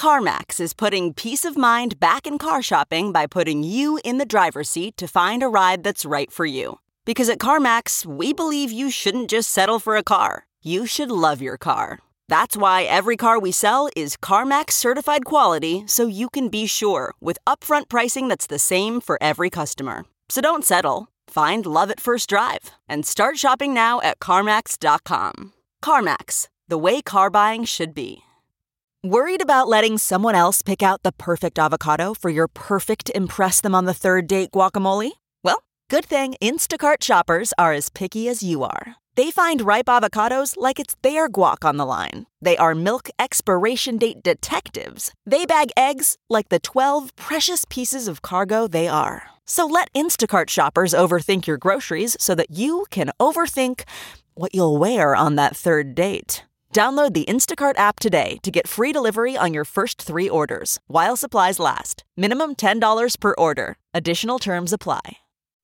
CarMax is putting peace of mind back in car shopping by putting you in the driver's seat to find a ride that's right for you. Because at CarMax, we believe you shouldn't just settle for a car. You should love your car. That's why every car we sell is CarMax certified quality, so you can be sure with upfront pricing that's the same for every customer. So don't settle. Find love at first drive and start shopping now at CarMax.com. CarMax, the way car buying should be. Worried about letting someone else pick out the perfect avocado for your perfect impress them on the third date guacamole? Well, good thing Instacart shoppers are as picky as you are. They find ripe avocados like it's their guac on the line. They are milk expiration date detectives. They bag eggs like the 12 precious pieces of cargo they are. So let Instacart shoppers overthink your groceries so that you can overthink what you'll wear on that third date. Download the Instacart app today to get free delivery on your first 3 orders, while supplies last. Minimum $10 per order. Additional terms apply.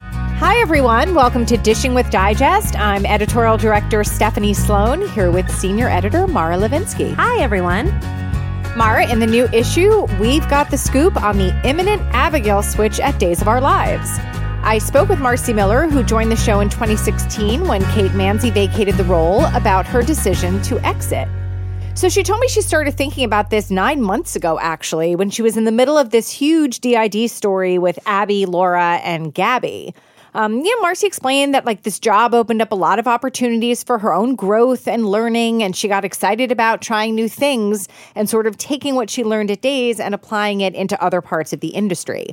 Hi, everyone. Welcome to Dishing with Digest. I'm editorial director Stephanie Sloan, here with senior editor Mara Levinsky. Hi, everyone. Mara, in the new issue, we've got the scoop on the imminent Abigail switch at Days of Our Lives. I spoke with Marci Miller, who joined the show in 2016 when Kate Mansi vacated the role, about her decision to exit. So she told me she started thinking about this 9 months ago, actually, when she was in the middle of this huge DID story with Abby, Laura, and Gabby. Marci explained that this job opened up a lot of opportunities for her own growth and learning, and she got excited about trying new things and sort of taking what she learned at Days and applying it into other parts of the industry.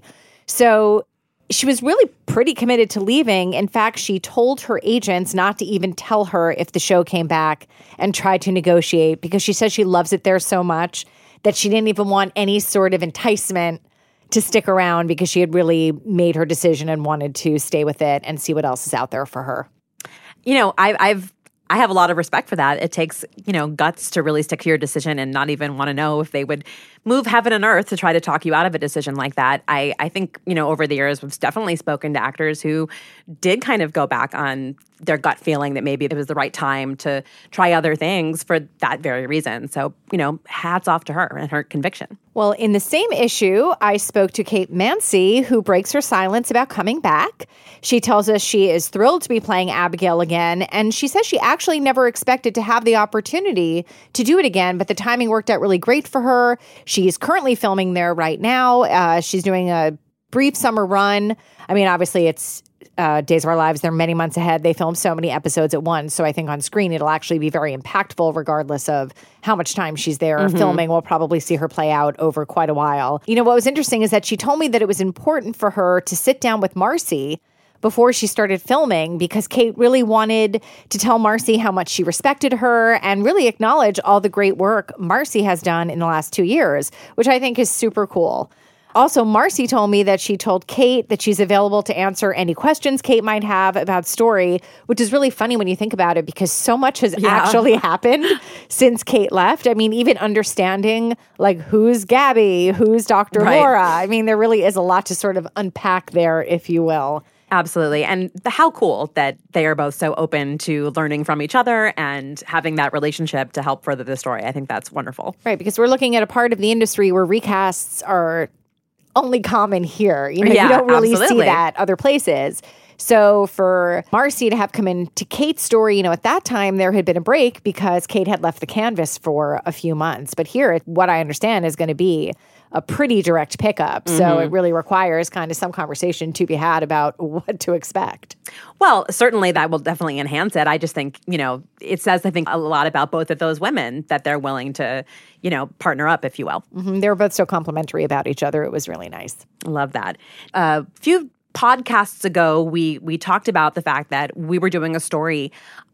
So she was really pretty committed to leaving. In fact, she told her agents not to even tell her if the show came back and tried to negotiate, because she says she loves it there so much that she didn't even want any sort of enticement to stick around, because she had really made her decision and wanted to stay with it and see what else is out there for her. I have a lot of respect for that. It takes, guts to really stick to your decision and not even want to know if they would move heaven and earth to try to talk you out of a decision like that. I think, over the years, we've definitely spoken to actors who did kind of go back on their gut feeling that maybe it was the right time to try other things for that very reason. So, hats off to her and her conviction. Well, in the same issue, I spoke to Kate Mansi, who breaks her silence about coming back. She tells us she is thrilled to be playing Abigail again, and she says she actually never expected to have the opportunity to do it again, but the timing worked out really great for her. She's currently filming there right now. She's doing a brief summer run. I mean, obviously, it's Days of Our Lives. They're many months ahead. They film so many episodes at once. So I think on screen, it'll actually be very impactful regardless of how much time she's there. Mm-hmm. Filming, we'll probably see her play out over quite a while. What was interesting is that she told me that it was important for her to sit down with Marci before she started filming, because Kate really wanted to tell Marci how much she respected her and really acknowledge all the great work Marci has done in the last 2 years, which I think is super cool. Also, Marci told me that she told Kate that she's available to answer any questions Kate might have about story, which is really funny when you think about it, because so much has actually happened since Kate left. I mean, even understanding who's Gabby, who's Dr. Right. Laura. I mean, there really is a lot to sort of unpack there, if you will. Absolutely. And how cool that they are both so open to learning from each other and having that relationship to help further the story. I think that's wonderful. Right, because we're looking at a part of the industry where recasts are only common here. You don't really see that other places. So for Marci to have come into Kate's story, at that time there had been a break because Kate had left the canvas for a few months. But here, what I understand is going to be a pretty direct pickup. Mm-hmm. So it really requires kind of some conversation to be had about what to expect. Well, certainly that will definitely enhance it. I just think, it says, I think, a lot about both of those women that they're willing to, partner up, if you will. Mm-hmm. They were both so complimentary about each other. It was really nice. I love that. A few podcasts ago, we talked about the fact that we were doing a story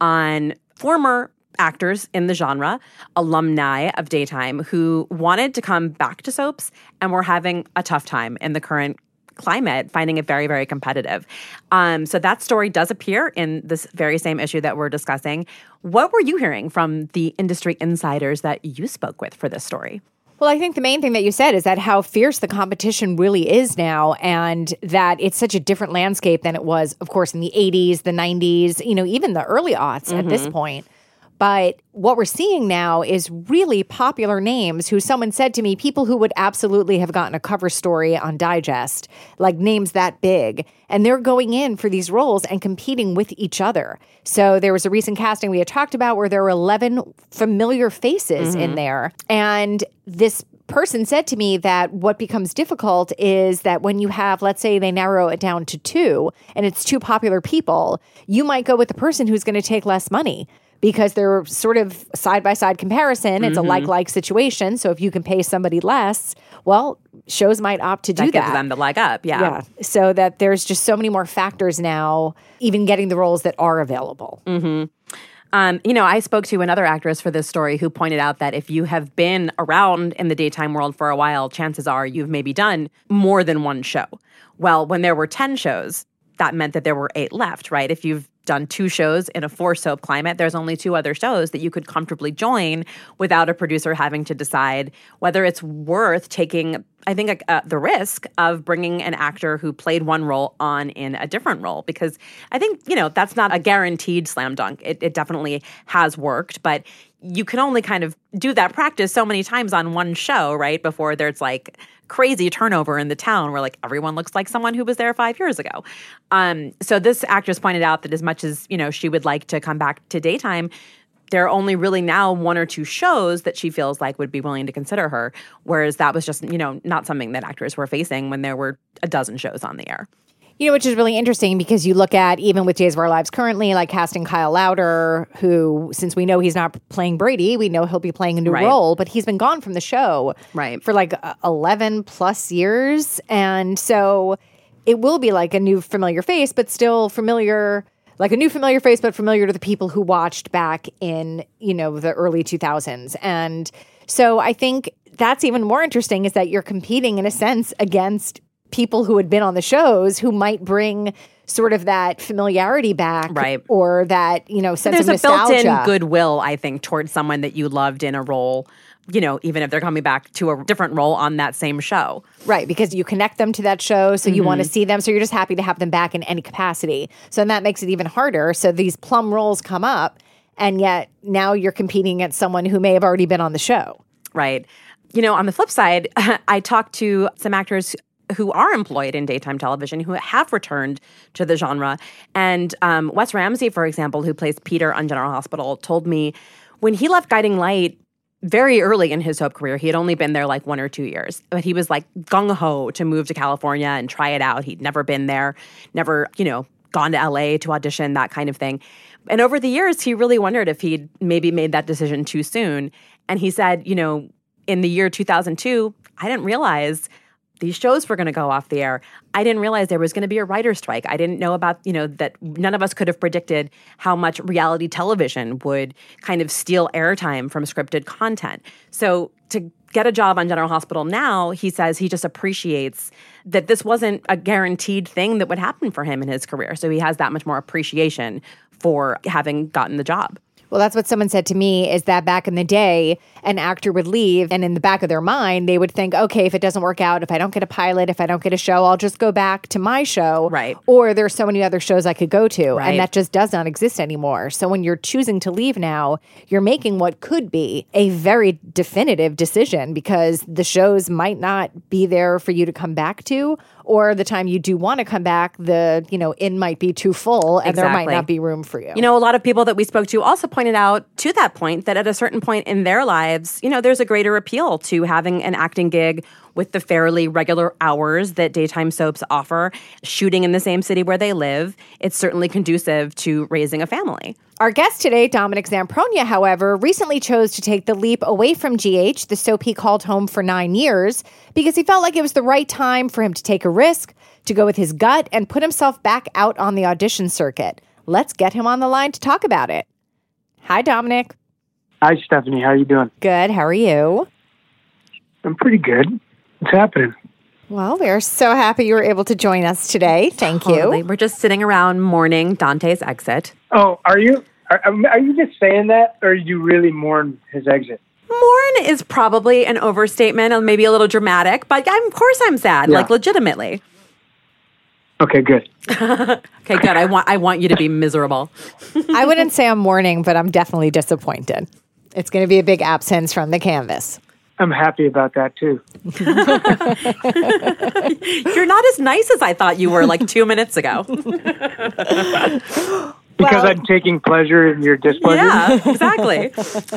on former actors in the genre, alumni of daytime, who wanted to come back to soaps and were having a tough time in the current climate, finding it very, very competitive. So that story does appear in this very same issue that we're discussing. What were you hearing from the industry insiders that you spoke with for this story? Well, I think the main thing that you said is that how fierce the competition really is now, and that it's such a different landscape than it was, of course, in the 80s, the 90s, even the early aughts at this point. But what we're seeing now is really popular names who someone said to me, people who would absolutely have gotten a cover story on Digest, like names that big. And they're going in for these roles and competing with each other. So there was a recent casting we had talked about where there were 11 familiar faces in there. And this person said to me that what becomes difficult is that when you have, let's say they narrow it down to 2 and it's 2 popular people, you might go with the person who's going to take less money because they're sort of side-by-side comparison. It's a like-like situation. So if you can pay somebody less, well, shows might opt to do that. That gives them the leg up, yeah. So that there's just so many more factors now, even getting the roles that are available. I spoke to another actress for this story who pointed out that if you have been around in the daytime world for a while, chances are you've maybe done more than one show. Well, when there were 10 shows, that meant that there were 8 left, right? If you've done 2 shows in a 4-soap climate, there's only 2 other shows that you could comfortably join without a producer having to decide whether it's worth taking, I think, the risk of bringing an actor who played one role on in a different role. Because I think, that's not a guaranteed slam dunk. It definitely has worked, but you can only kind of do that practice so many times on one show, right? Before there's like crazy turnover in the town where like everyone looks like someone who was there 5 years ago. So this actress pointed out that as much as, she would like to come back to daytime, there are only really now 1 or 2 shows that she feels like would be willing to consider her, whereas that was just, not something that actors were facing when there were a dozen shows on the air. Which is really interesting because you look at, even with Days of Our Lives currently, like casting Kyle Lowder, who, since we know he's not playing Brady, we know he'll be playing a new role, but he's been gone from the show for like 11 plus years. And so it will be like a new familiar face, but still familiar, like a new familiar face, but familiar to the people who watched back in, the early 2000s. And so I think that's even more interesting, is that you're competing in a sense against people who had been on the shows who might bring sort of that familiarity back, or that, sense of nostalgia. There's a built-in goodwill, I think, towards someone that you loved in a role, even if they're coming back to a different role on that same show. Right, because you connect them to that show, so you want to see them, so you're just happy to have them back in any capacity. So that makes it even harder. So these plum roles come up, and yet now you're competing against someone who may have already been on the show. Right. On the flip side, I talked to some actors who are employed in daytime television, who have returned to the genre. And Wes Ramsey, for example, who plays Peter on General Hospital, told me when he left Guiding Light very early in his soap career, he had only been there like 1 or 2 years, but he was like gung-ho to move to California and try it out. He'd never been there, never, gone to LA to audition, that kind of thing. And over the years, he really wondered if he'd maybe made that decision too soon. And he said, in the year 2002, I didn't realize these shows were going to go off the air. I didn't realize there was going to be a writer's strike. I didn't know about, that none of us could have predicted how much reality television would kind of steal airtime from scripted content. So to get a job on General Hospital now, he says he just appreciates that this wasn't a guaranteed thing that would happen for him in his career. So he has that much more appreciation for having gotten the job. Well, that's what someone said to me, is that back in the day, an actor would leave, and in the back of their mind, they would think, okay, if it doesn't work out, if I don't get a pilot, if I don't get a show, I'll just go back to my show. Right. Or there's so many other shows I could go to, right. And that just does not exist anymore. So when you're choosing to leave now, you're making what could be a very definitive decision, because the shows might not be there for you to come back to, or the time you do want to come back, the, inn might be too full and there might not be room for you. A lot of people that we spoke to also pointed out to that point that at a certain point in their lives, there's a greater appeal to having an acting gig with the fairly regular hours that daytime soaps offer, shooting in the same city where they live. It's certainly conducive to raising a family. Our guest today, Dominic Zamprogna, however, recently chose to take the leap away from GH, the soap he called home for 9 years, because he felt like it was the right time for him to take a risk, to go with his gut, and put himself back out on the audition circuit. Let's get him on the line to talk about it. Hi, Dominic. Hi, Stephanie. How are you doing? Good. How are you? I'm pretty good. What's happening? Well, we're so happy you were able to join us today. Thank you. We're just sitting around mourning Dante's exit. Oh, are you? Are you just saying that, or do you really mourn his exit? Mourn is probably an overstatement, and maybe a little dramatic, but of course I'm sad, like legitimately. Okay, good. Okay, good. I want you to be miserable. I wouldn't say I'm mourning, but I'm definitely disappointed. It's going to be a big absence from the canvas. I'm happy about that too. You're not as nice as I thought you were like 2 minutes ago. Because I'm taking pleasure in your displeasure? Yeah, exactly.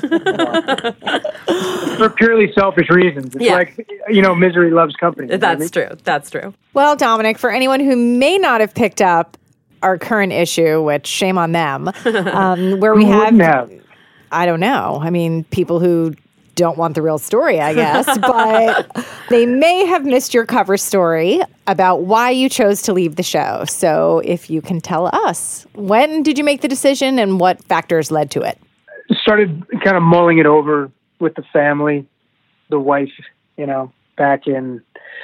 For purely selfish reasons. It's like, misery loves company. That's true. That's true. Well, Dominic, for anyone who may not have picked up our current issue, which shame on them, where we have, I don't know. I mean, people who don't want the real story, I guess, but they may have missed your cover story about why you chose to leave the show. So if you can tell us, when did you make the decision and what factors led to it? Started kind of mulling it over with the family, the wife, back in,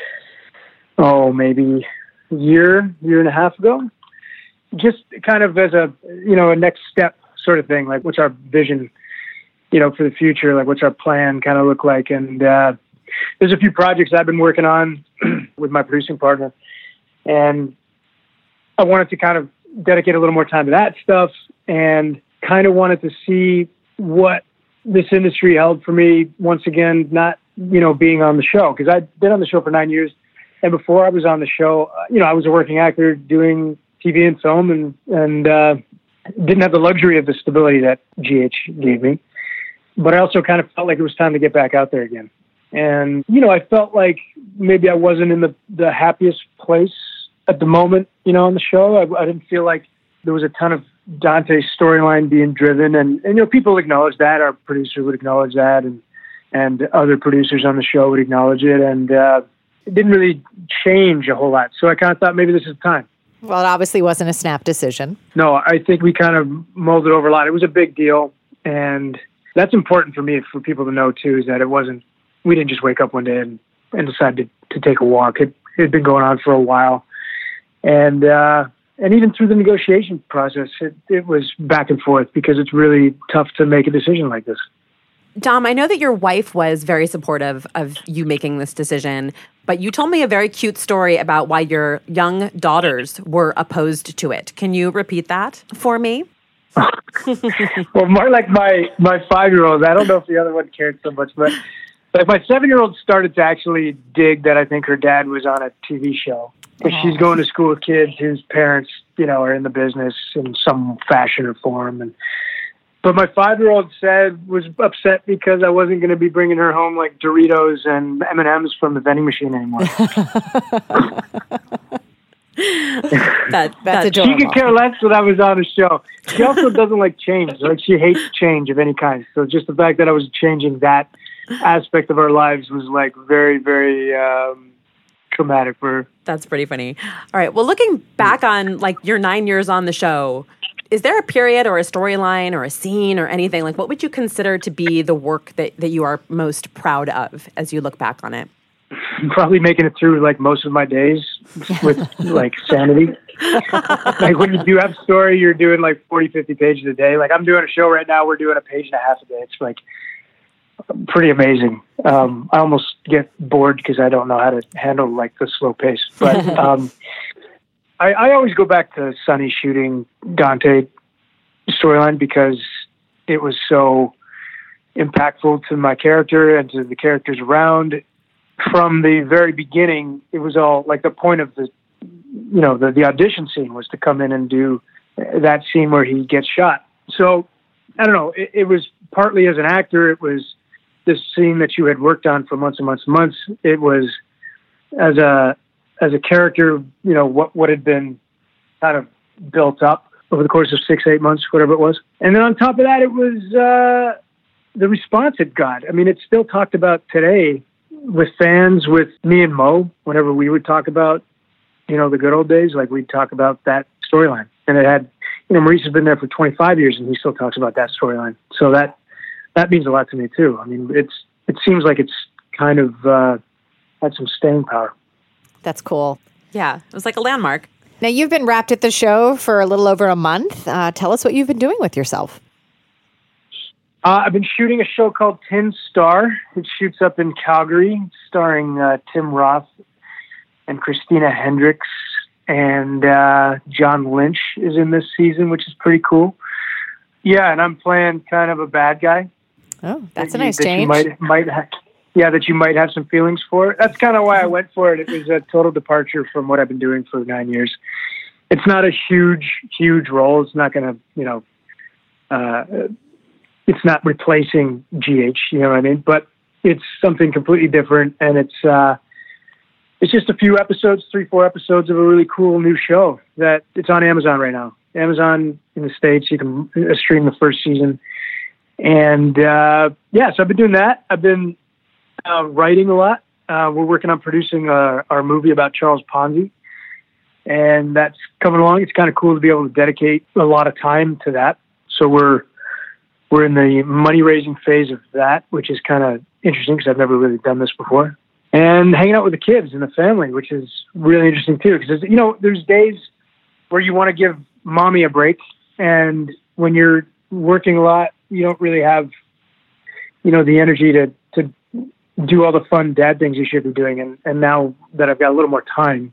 maybe a year and a half ago. Just kind of as a next step sort of thing, like what's our vision for the future, like what's our plan kind of look like. And there's a few projects I've been working on with my producing partner. And I wanted to kind of dedicate a little more time to that stuff and kind of wanted to see what this industry held for me once again, not, being on the show. Because I'd been on the show for 9 years. And before I was on the show, I was a working actor doing TV and film and didn't have the luxury of the stability that GH gave me. But I also kind of felt like it was time to get back out there again. And, I felt like maybe I wasn't in the happiest place at the moment, on the show. I didn't feel like there was a ton of Dante's storyline being driven. And people acknowledge that. Our producer would acknowledge that. And other producers on the show would acknowledge it. And it didn't really change a whole lot. So I kind of thought maybe this is time. Well, it obviously wasn't a snap decision. No, I think we kind of mulled it over a lot. It was a big deal. And that's important for me, for people to know too, is that we didn't just wake up one day and decide to take a walk. It had been going on for a while. And even through the negotiation process, it was back and forth because it's really tough to make a decision like this. Dom, I know that your wife was very supportive of you making this decision, but you told me a very cute story about why your young daughters were opposed to it. Can you repeat that for me? Well, more like my 5-year-old. I don't know if the other one cared so much, but like my 7-year-old started to actually dig that I think her dad was on a TV show. But she's going to school with kids whose parents, are in the business in some fashion or form. But my 5-year-old was upset because I wasn't going to be bringing her home like Doritos and M&Ms from the vending machine anymore. That's adorable. She could care less that I was on the show. She also doesn't like change. Like she hates change of any kind. So just the fact that I was changing that aspect of our lives was like very, very traumatic for her. That's pretty funny. All right. Well, looking back on like your 9 years on the show, is there a period or a storyline or a scene or anything? Like what would you consider to be the work that you are most proud of as you look back on it? Probably making it through like most of my days with like sanity. Like when you do have a story, you're doing like 40, 50 pages a day. Like I'm doing a show right now. We're doing a page and a half a day. It's like pretty amazing. I almost get bored because I don't know how to handle like the slow pace. But I always go back to Sonny shooting Dante storyline because it was so impactful to my character and to the characters around. From the very beginning, it was all like the point of the audition scene was to come in and do that scene where he gets shot. So I don't know. It was partly as an actor. It was this scene that you had worked on for months and months and months. It was as a character, what had been kind of built up over the course of 6-8 months, whatever it was. And then on top of that, it was the response it got. I mean, it's still talked about today with fans, with me and Mo, whenever we would talk about, the good old days, like we'd talk about that storyline. And it had, Maurice has been there for 25 years and he still talks about that storyline. So that means a lot to me too. I mean, it seems like it's kind of had some staying power. That's cool. Yeah, it was like a landmark. Now, you've been wrapped at the show for a little over a month. Tell us what you've been doing with yourself. I've been shooting a show called Tin Star. It shoots up in Calgary, starring Tim Roth and Christina Hendricks and John Lynch is in this season, which is pretty cool. Yeah, and I'm playing kind of a bad guy. Oh, that's a nice change. That you might have some feelings for. That's kind of why I went for it. It was a total departure from what I've been doing for 9 years. It's not a huge role. It's not going to, it's not replacing GH, you know what I mean? But it's something completely different, and it's just a few episodes, 3-4 episodes of a really cool new show that it's on Amazon right now. Amazon in the States, you can stream the first season. And so I've been doing that. I've been writing a lot. We're working on producing our movie about Charles Ponzi, and that's coming along. It's kind of cool to be able to dedicate a lot of time to that. So we're in the money raising phase of that, which is kind of interesting because I've never really done this before. And hanging out with the kids and the family, which is really interesting too. Because there's days where you want to give mommy a break, and when you're working a lot, you don't really have, the energy to do all the fun dad things you should be doing. And now that I've got a little more time,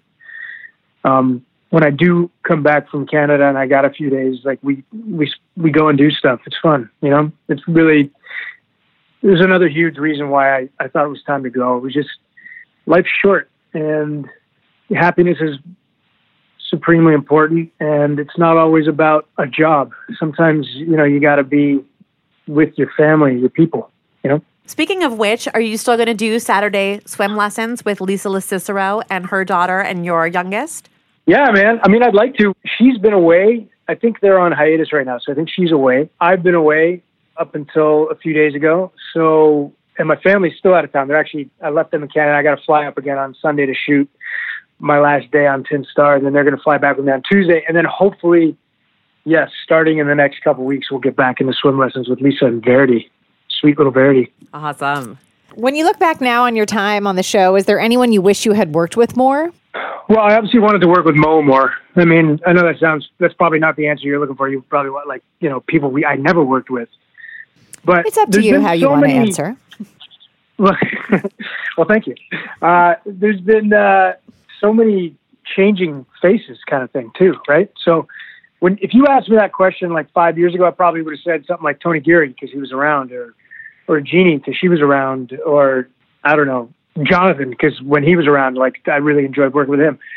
when I do come back from Canada and I got a few days, like we go and do stuff. It's fun. It's really, there's another huge reason why I thought it was time to go. It was just, life's short, and happiness is supremely important, and it's not always about a job. Sometimes, you got to be with your family, your people, Speaking of which, are you still going to do Saturday swim lessons with Lisa LoCicero and her daughter and your youngest? Yeah, man. I mean, I'd like to. She's been away. I think they're on hiatus right now, so I think she's away. I've been away up until a few days ago. So, and my family's still out of town. I left them in Canada. I got to fly up again on Sunday to shoot my last day on Tin Star, and then they're going to fly back with me on Tuesday. And then hopefully, yes, starting in the next couple of weeks, we'll get back into swim lessons with Lisa and Verity. Sweet little Verity. Awesome. When you look back now on your time on the show, is there anyone you wish you had worked with more? Well, I obviously wanted to work with Mo more. I mean, I know that's probably not the answer you're looking for. You probably want people I never worked with. But it's up to you how you want to answer. Well, thank you. There's been so many changing faces kind of thing too, right? So if you asked me that question like 5 years ago, I probably would have said something like Tony Geary because he was around, or Jeannie because she was around, or I don't know, Jonathan because when he was around, I really enjoyed working with him.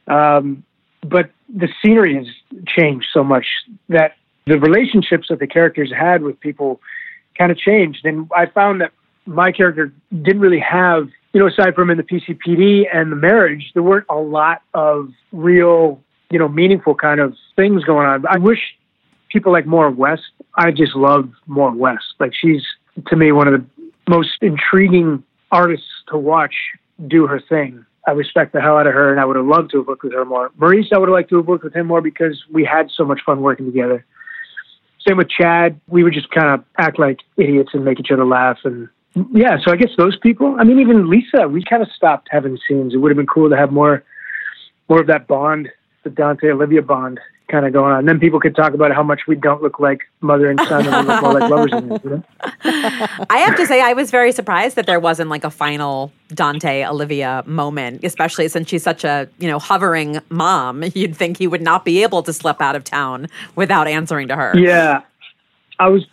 But the scenery has changed so much that the relationships that the characters had with people kind of changed. And I found that my character didn't really have, aside from in the PCPD and the marriage, there weren't a lot of real, meaningful kind of things going on. I wish people like Maura West, I just love Maura West. She's, to me, one of the most intriguing artists to watch do her thing. I respect the hell out of her, and I would have loved to have worked with her more. Maurice, I would have liked to have worked with him more because we had so much fun working together. Same with Chad. We would just kind of act like idiots and make each other laugh. And yeah, so I guess those people. I mean, even Lisa, we kind of stopped having scenes. It would have been cool to have more of that bond, the Dante-Olivia bond kind of going on. And then people could talk about how much we don't look like mother and son and we look more like lovers in it, I have to say, I was very surprised that there wasn't a final Dante-Olivia moment, especially since she's such a, hovering mom. You'd think he would not be able to slip out of town without answering to her. Yeah. I was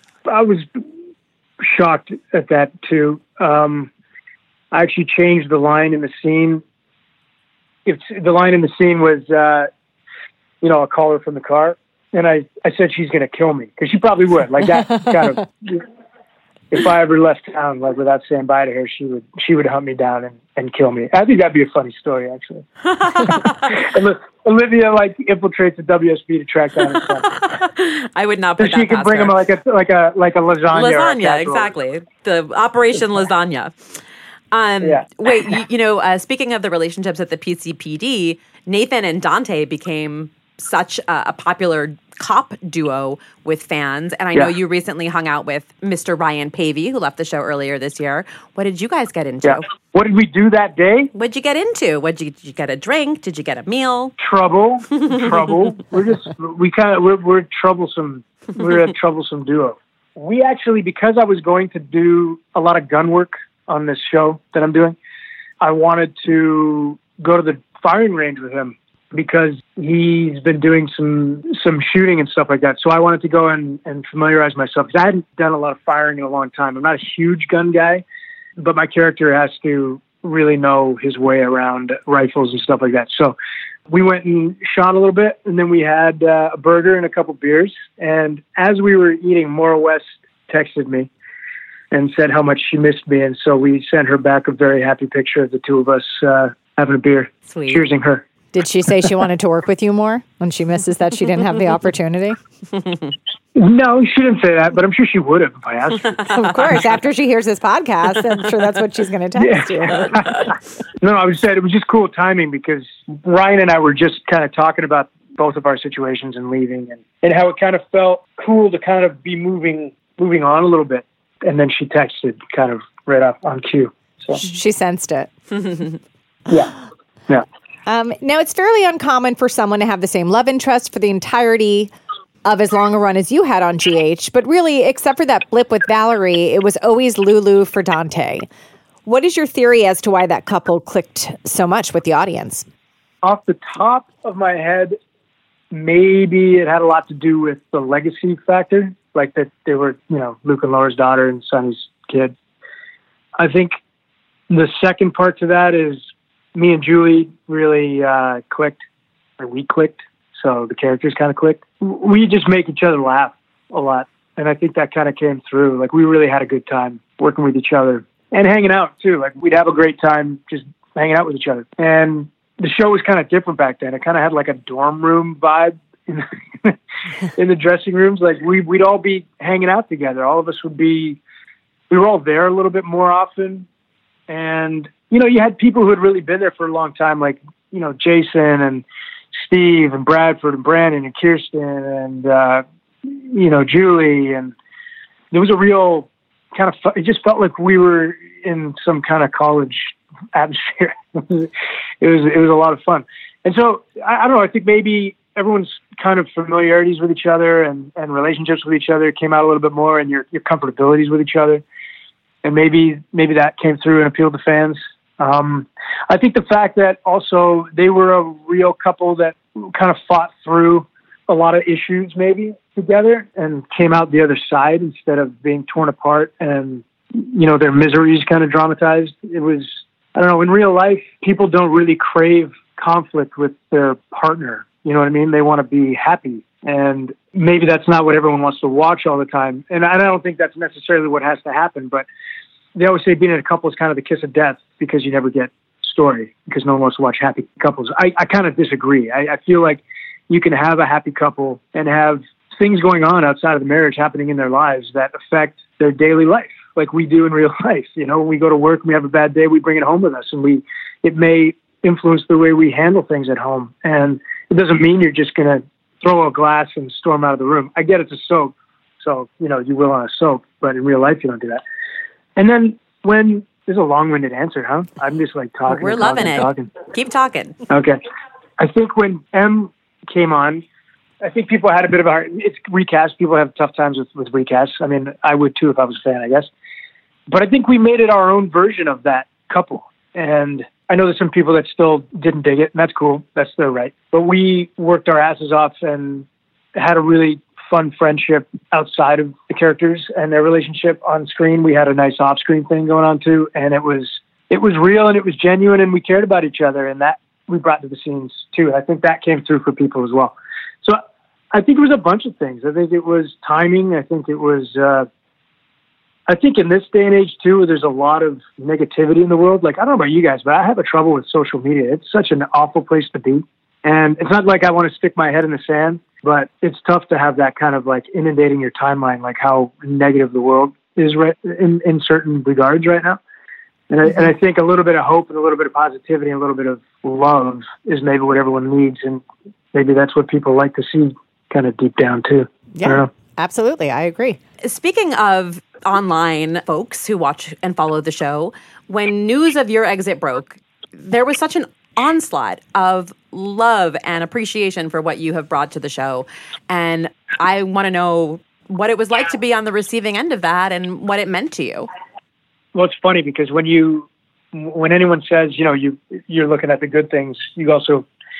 shocked at that too. I actually changed the line in the scene. If the line in the scene was, I'll call her from the car. And I said, she's going to kill me. Cause she probably would that kind of, if I ever left town, without saying bye to her, she would hunt me down and kill me. I think that'd be a funny story, actually. Olivia infiltrates the WSB to track down her son. I would not put that she can bring her. him like a lasagna. Lasagna, exactly. The Operation Lasagna. Yeah. Wait, speaking of the relationships at the PCPD, Nathan and Dante became such a popular cop duo with fans. And I know you recently hung out with Mr. Ryan Pavey, who left the show earlier this year. What did you guys get into? Yeah. What did we do that day? What'd you get into? Did you get a drink? Did you get a meal? Trouble. We're troublesome. We're a troublesome duo. We actually, because I was going to do a lot of gun work on this show that I'm doing, I wanted to go to the firing range with him because he's been doing some shooting and stuff like that. So I wanted to go and familiarize myself, because I hadn't done a lot of firing in a long time. I'm not a huge gun guy, but my character has to really know his way around rifles and stuff like that. So we went and shot a little bit, and then we had a burger and a couple beers. And as we were eating, Maura West texted me and said how much she missed me. And so we sent her back a very happy picture of the two of us having a beer, Sweet. cheersing her. Did she say she wanted to work with you more when she misses that she didn't have the opportunity? No, she didn't say that, but I'm sure she would have if I asked her. Of course. After she hears this podcast, I'm sure that's what she's going to text you. No, I was saying it was just cool timing, because Ryan and I were just kind of talking about both of our situations and leaving, and how it kind of felt cool to kind of be moving on a little bit. And then she texted kind of right up on cue. So She sensed it. yeah. Now, it's fairly uncommon for someone to have the same love interest for the entirety of as long a run as you had on GH, but really, except for that blip with Valerie, it was always Lulu for Dante. What is your theory as to why that couple clicked so much with the audience? Off the top of my head, maybe it had a lot to do with the legacy factor, like that they were, Luke and Laura's daughter and Sonny's kid. I think the second part to that is me and Julie really clicked, or we clicked. So the characters kind of clicked. We just make each other laugh a lot. And I think that kind of came through. Like, we really had a good time working with each other and hanging out too. Like, we'd have a great time just hanging out with each other. And the show was kind of different back then. It kind of had like a dorm room vibe in the dressing rooms. Like, we'd all be hanging out together. All of us we were all there a little bit more often. And, you had people who had really been there for a long time, like, Jason and Steve and Bradford and Brandon and Kirsten and, Julie. And there was a real kind of, it just felt like we were in some kind of college atmosphere. It was a lot of fun. And so I don't know, I think maybe everyone's kind of familiarities with each other and relationships with each other came out a little bit more, and your comfortabilities with each other. And maybe that came through and appealed to fans. I think the fact that also they were a real couple that kind of fought through a lot of issues maybe together and came out the other side instead of being torn apart and, their miseries kind of dramatized. It was, I don't know, in real life, people don't really crave conflict with their partner. You know what I mean? They want to be happy. And maybe that's not what everyone wants to watch all the time. And I don't think that's necessarily what has to happen, but they always say being in a couple is kind of the kiss of death, because you never get story, because no one wants to watch happy couples. I kind of disagree. I feel like you can have a happy couple and have things going on outside of the marriage happening in their lives that affect their daily life, like we do in real life. When we go to work and we have a bad day, we bring it home with us, and it may influence the way we handle things at home. And it doesn't mean you're just going to throw a glass and storm out of the room. I get it's a soap, so, you will on a soap, but in real life, you don't do that. And then when, this is a long-winded answer, huh? I'm just like talking. We're loving it. Keep talking. Okay. I think when M came on, I think people had a bit of it's recast. People have tough times with recasts. I mean, I would too if I was a fan, I guess. But I think we made it our own version of that couple. And I know there's some people that still didn't dig it, and that's cool. That's their right. But we worked our asses off and had a really fun friendship outside of the characters and their relationship on screen. We had a nice off-screen thing going on too, and it was real and it was genuine, and we cared about each other, and that we brought to the scenes too. And I think that came through for people as well. So I think it was a bunch of things. I think it was timing. I think it was, I think in this day and age too, there's a lot of negativity in the world. Like, I don't know about you guys, but I have a trouble with social media. It's such an awful place to be. And it's not like I want to stick my head in the sand, but it's tough to have that kind of like inundating your timeline, like how negative the world is right in certain regards right now. And I think a little bit of hope and a little bit of positivity and a little bit of love is maybe what everyone needs. And maybe that's what people like to see kind of deep down too. Yeah, absolutely. I agree. Speaking of online folks who watch and follow the show, when news of your exit broke, there was such an onslaught of love and appreciation for what you have brought to the show. And I want to know what it was like to be on the receiving end of that and what it meant to you. Well, it's funny because when anyone says, you're looking at the good things, you also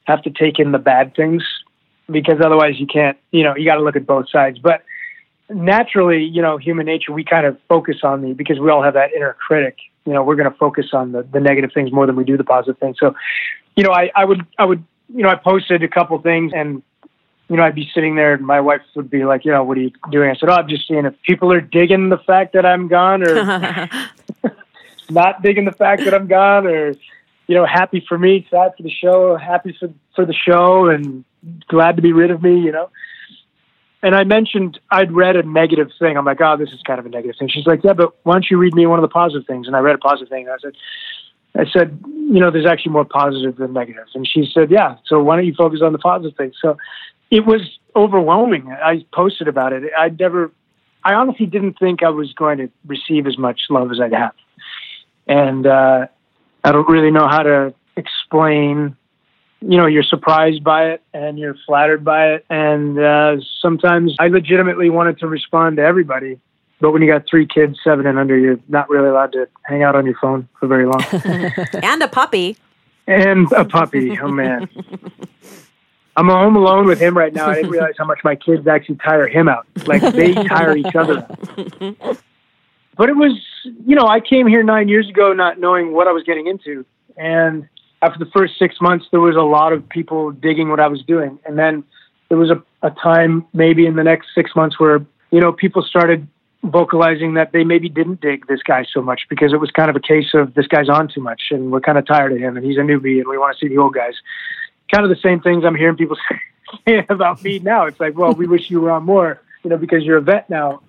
have to take in the bad things, because otherwise you can't, you got to look at both sides. But naturally, human nature, we kind of focus on because we all have that inner critic. We're going to focus on the negative things more than we do the positive things. So, I would, I posted a couple things, and, I'd be sitting there and my wife would be like, what are you doing? I said, I'm just seeing if people are digging the fact that I'm gone, or not digging the fact that I'm gone, or, happy for me, sad for the show, happy for the show, and glad to be rid of me, And I mentioned I'd read a negative thing. I'm like, oh, this is kind of a negative thing. She's like, yeah, but why don't you read me one of the positive things? And I read a positive thing. And I said, there's actually more positive than negative. And she said, yeah, so why don't you focus on the positive things? So it was overwhelming. I posted about it. I honestly didn't think I was going to receive as much love as I'd have. And I don't really know how to explain. You're surprised by it and you're flattered by it. And sometimes I legitimately wanted to respond to everybody. But when you got 3 kids, 7 and under, you're not really allowed to hang out on your phone for very long. And a puppy. Oh, man. I'm home alone with him right now. I didn't realize how much my kids actually tire him out. Like, they tire each other out. But it was, I came here 9 years ago not knowing what I was getting into. And after the first 6 months, there was a lot of people digging what I was doing. And then there was a time maybe in the next 6 months where, people started vocalizing that they maybe didn't dig this guy so much, because it was kind of a case of this guy's on too much and we're kind of tired of him and he's a newbie and we want to see the old guys. Kind of the same things I'm hearing people say about me now. It's like, well, we wish you were on more, because you're a vet now.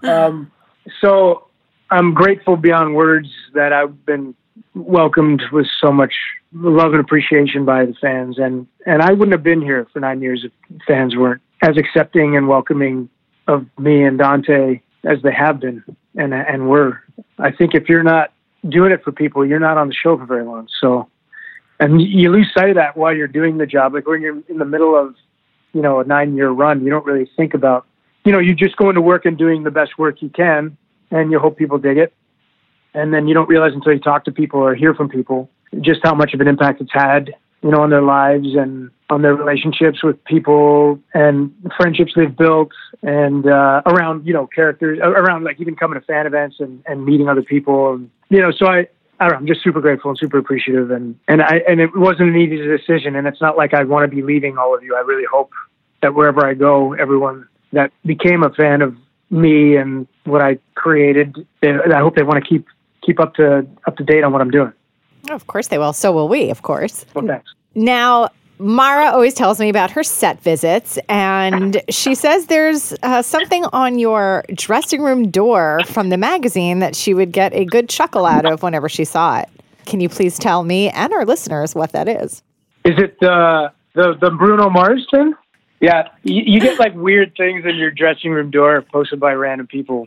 So I'm grateful beyond words that I've been welcomed with so much love and appreciation by the fans. And I wouldn't have been here for 9 years if fans weren't as accepting and welcoming of me and Dante as they have been and were. I think if you're not doing it for people, you're not on the show for very long. So, and you lose sight of that while you're doing the job. Like when you're in the middle of, a 9-year run, you don't really think about, you just go into work and doing the best work you can and you hope people dig it. And then you don't realize until you talk to people or hear from people just how much of an impact it's had, on their lives and on their relationships with people and the friendships they've built and around, characters, around like even coming to fan events and meeting other people. And, so I don't know, I'm just super grateful and super appreciative. And it wasn't an easy decision. And it's not like I want to be leaving all of you. I really hope that wherever I go, everyone that became a fan of me and what I created, I hope they want to keep up to date on what I'm doing. Of course they will. So will we, of course. Well, thanks. Now, Mara always tells me about her set visits, and she says there's something on your dressing room door from the magazine that she would get a good chuckle out of whenever she saw it. Can you please tell me and our listeners what that is? Is it the Bruno Mars thing? Yeah, you get like weird things in your dressing room door posted by random people.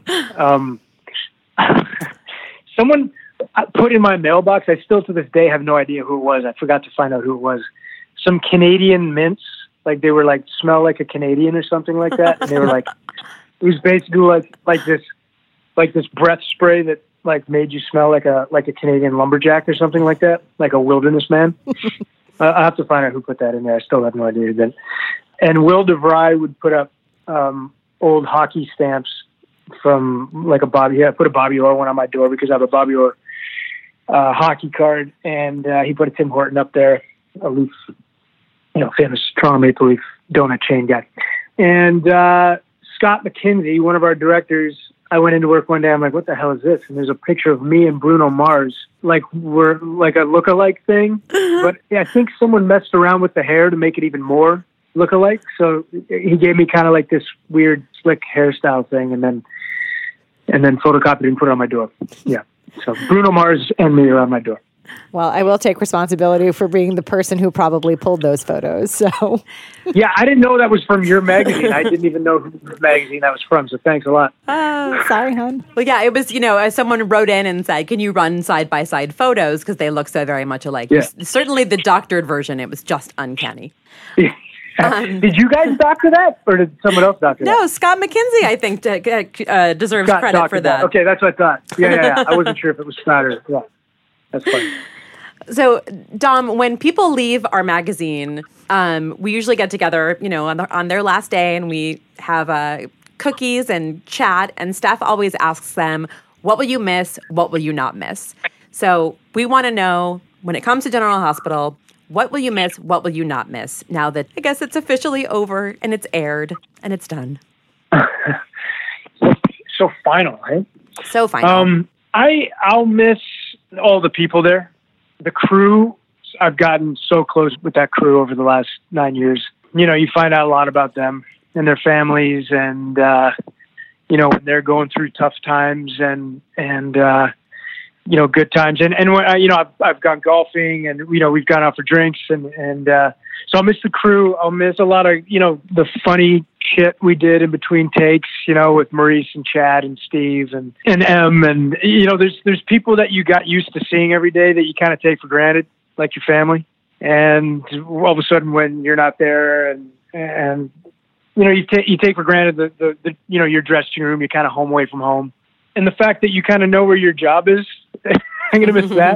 Someone put in my mailbox, I still to this day have no idea who it was. I forgot to find out who it was. Some Canadian mints, like they were like smell like a Canadian or something like that. And they were like, it was basically like this breath spray that like made you smell like a Canadian lumberjack or something like that, like a wilderness man. I'll have to find out who put that in there. I still have no idea. And Will DeVry would put up old hockey stamps from like a Bobby. Yeah, I put a Bobby Orr one on my door because I have a Bobby Orr hockey card, and he put a Tim Horton up there, a Leaf, famous Toronto Maple Leaf donut chain guy. And Scott McKenzie, one of our directors, I went into work one day. I'm like, what the hell is this? And there's a picture of me and Bruno Mars, like we're like a lookalike thing. But I think someone messed around with the hair to make it even more lookalike. So he gave me kind of like this weird slick hairstyle thing, and then photocopied it and put it on my door. Yeah. So Bruno Mars and me are on my door. Well, I will take responsibility for being the person who probably pulled those photos. So, yeah, I didn't know that was from your magazine. I didn't even know whose magazine that was from. So thanks a lot. Sorry, hon. Well, yeah, it was, someone wrote in and said, can you run side-by-side photos? Because they look so very much alike. Yeah. Certainly the doctored version, it was just uncanny. Yeah. Did you guys doctor that, or did someone else doctor that? No, Scott McKenzie, I think, deserves Scott credit for that. Okay, that's what I thought. Yeah. I wasn't sure if it was Scott or... Yeah, that's funny. So, Dom, when people leave our magazine, We usually get together, on their last day, and we have cookies and chat. And Steph always asks them, what will you miss? What will you not miss? So we want to know, when it comes to General Hospital, what will you miss? What will you not miss? Now that I guess it's officially over and it's aired and it's done. So final, right? So final. I'll miss all the people there. The crew, I've gotten so close with that crew over the last 9 years. You find out a lot about them and their families, and when they're going through tough times and good times. And when I've gone golfing, and we've gone out for drinks, and so I'll miss the crew. I'll miss a lot of the funny shit we did in between takes, with Maurice and Chad and Steve and Em, and there's people that you got used to seeing every day that you kind of take for granted, like your family. And all of a sudden, when you're not there, and you take for granted the your dressing room, you're kind of home away from home, and the fact that you kind of know where your job is. I'm gonna miss that.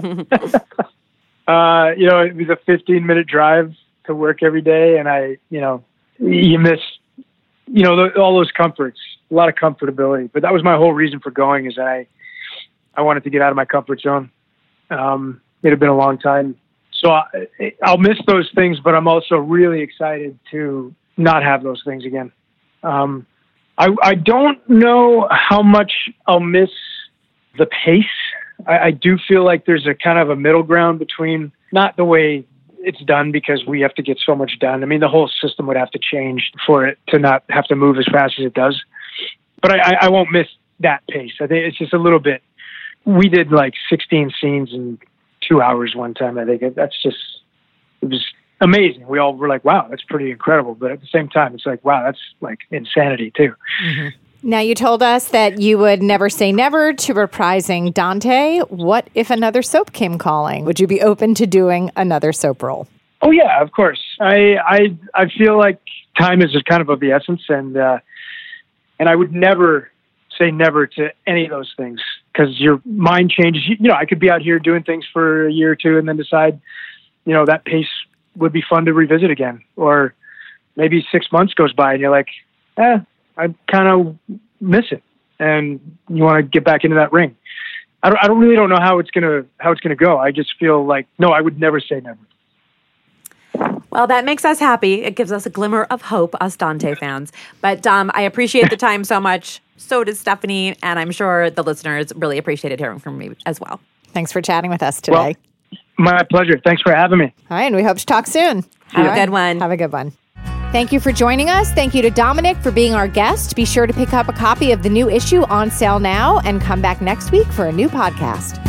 It was a 15-minute drive to work every day, and you miss all those comforts, a lot of comfortability. But that was my whole reason for going, is that I wanted to get out of my comfort zone. It had been a long time. So I'll miss those things, but I'm also really excited to not have those things again. I don't know how much I'll miss the pace. I do feel like there's a kind of a middle ground between, not the way it's done, because we have to get so much done. I mean, the whole system would have to change for it to not have to move as fast as it does. But I won't miss that pace. I think it's just a little bit. We did like 16 scenes in 2 hours one time. I think it was amazing. We all were like, wow, that's pretty incredible. But at the same time, it's like, wow, that's like insanity too. Mm-hmm. Now, you told us that you would never say never to reprising Dante. What if another soap came calling? Would you be open to doing another soap role? Oh, yeah, of course. I feel like time is kind of the essence, and I would never say never to any of those things, because your mind changes. I could be out here doing things for a year or two and then decide, that pace would be fun to revisit again. Or maybe 6 months goes by and you're like, I kind of miss it, and you want to get back into that ring. I really don't know how it's gonna go. I just feel like, no, I would never say never. Well, that makes us happy. It gives us a glimmer of hope, us Dante fans. But I appreciate the time so much. So does Stephanie, and I'm sure the listeners really appreciated hearing from me as well. Thanks for chatting with us today. Well, my pleasure. Thanks for having me. All right, and we hope to talk soon. Have a good one. Have a good one. Thank you for joining us. Thank you to Dominic for being our guest. Be sure to pick up a copy of the new issue on sale now, and come back next week for a new podcast.